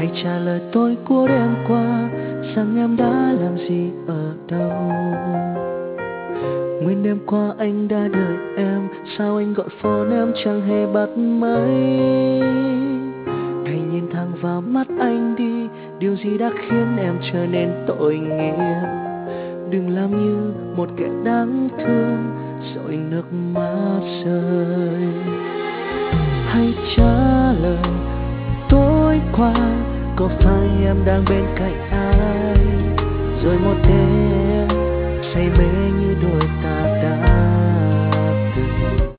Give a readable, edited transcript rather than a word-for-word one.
Hãy trả lời tôi của đêm qua, rằng em đã làm gì ở đâu. Nguyên đêm qua anh đã đợi em, sao anh gọi phone em chẳng hề bắt máy. Hãy nhìn thẳng vào mắt anh đi, điều gì đã khiến em trở nên tội nghiệp. Đừng làm như một kẻ đáng thương rồi nước mắt rơi. Hãy trả lời tối qua, có phải em đang bên cạnh ai? Rồi một đêm say mê như đôi ta đã